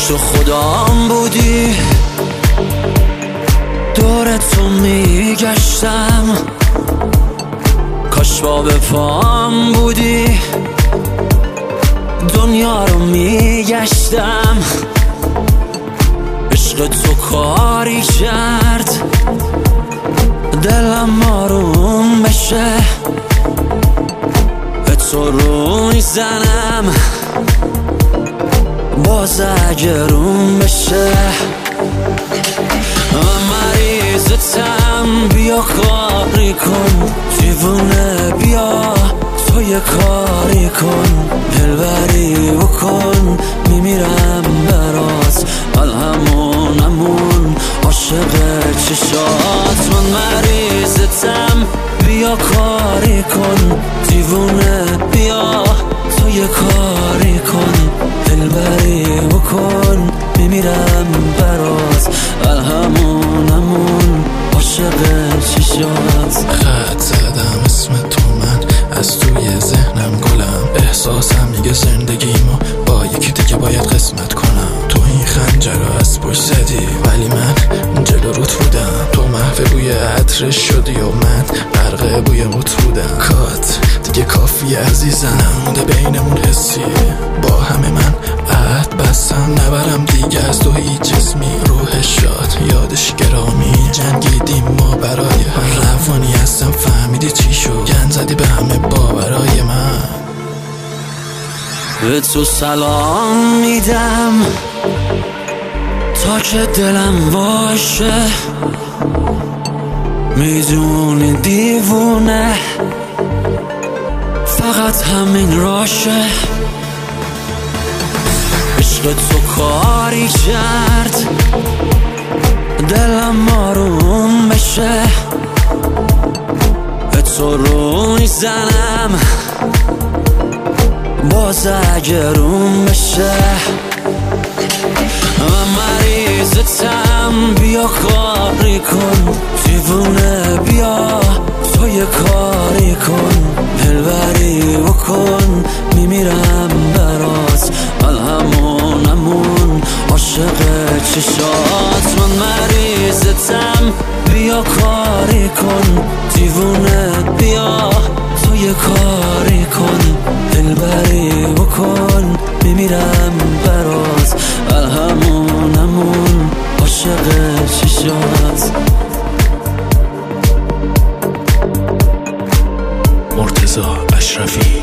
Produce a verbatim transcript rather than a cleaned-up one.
تو خودم بودی، دور تو میگشتم، کاش با به پام بودی، دنیا رو میگشتم. عشق تو کاری کرد دلم آروم بشه، به تو روی زنم باز اگه روم بشه. من مریضتم، بیا کاری کن، دیوونه بیا تو یه کاری کن، دلبری بکن، میمیرم برات، الهمونمون عاشق چشات. من مریضتم، بیا کاری کن، دیوونه بیا تو یه کاری کن، دلبری بکن، میمیرم برات، الهمونمون عاشق چشات. خط زدم اسم تو، من از توی ذهنم گلم، احساسم میگه زندگیمو با یکی دیگه باید قسمت کنم. تو این خنجر رو از پشت زدی ولی من جلو روت بودم، تو محو بوی عطرش شدی و من غرق بوی موت بودم. کات دیگه کافی عزیزم، نمونده بینمون حسی، با همه من عهد بستم، نبرم دیگه از تو هیچ جسمی. روح شاد یادش گرامی، جنگیدیم ما برای هم، روانی هستم فهمیدی چی شد، گند زدی به همه باورای من. به تو سلام میدم تا که دلم باشه، میدونی دیوونه فقط همین راشه. عشق تو کاری کرد دلم آروم بشه، به تو روی زنم باز اگه روم بشه. من مریضتم، بیا کاری کن، دیوونه بیا تو یه کاری کن، دلبری بکن، میمیرم برات، الهمونمون عاشق چشات. من مریضتم، بیا کاری کن، دیوونه بیا تو یه کاری کن، دلبری بکن، میمیرم برات، الهمونمون عاشق چشات. مرتضی اشرفی.